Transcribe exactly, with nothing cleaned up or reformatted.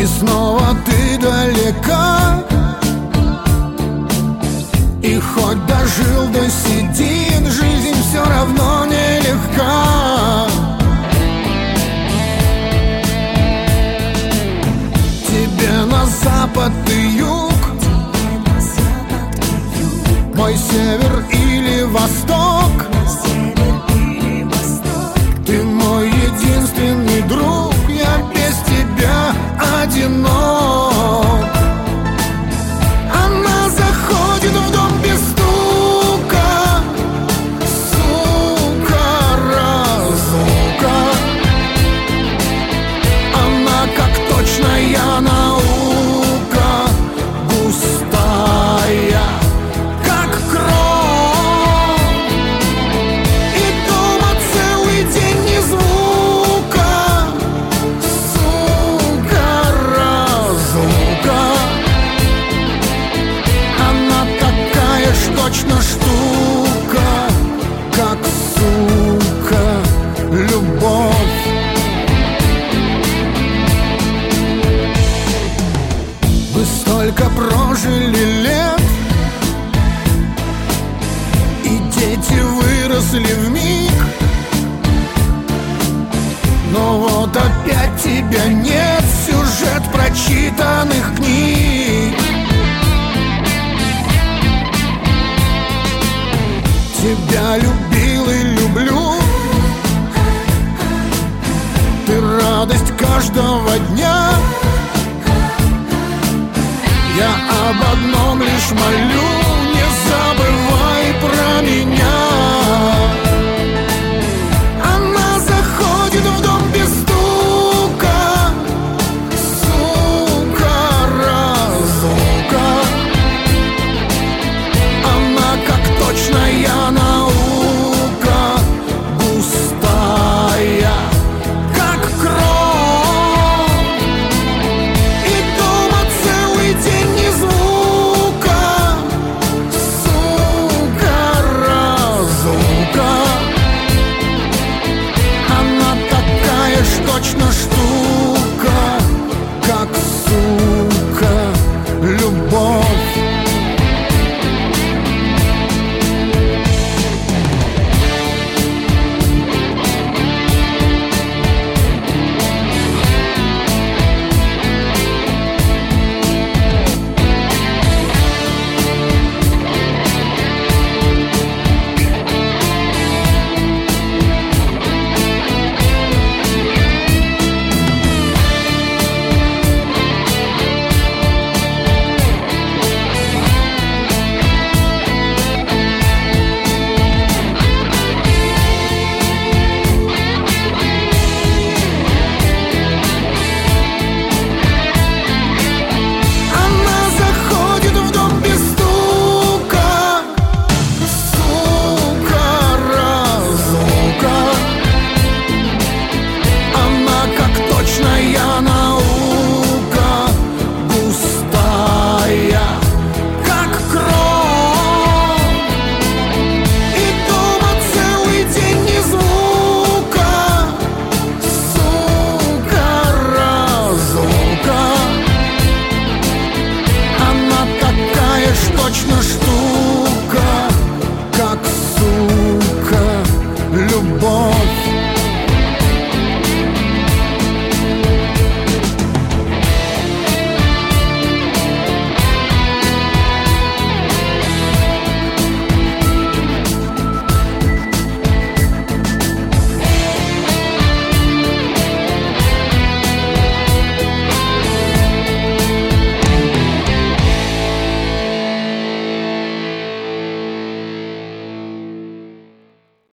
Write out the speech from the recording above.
И снова ты далека, и хоть дожил до седин, жизнь все равно нелегка. Тебе на запад и юг, мой север или восток, ты мой единственный друг, я без тебя одинок. Она заходит в дом без стука, сука, разлука. Она как точная наука, густая, как кровь. И дома целый день ни звука, сука, разлука. Она такая ж точно штука, как, сука, любовь. Вы столько прожили лет, и дети выросли вмиг, но вот опять тебя нет, сюжет прочитанных книг. Тебя любил и люблю, ты радость каждого дня. Я об одном лишь молю: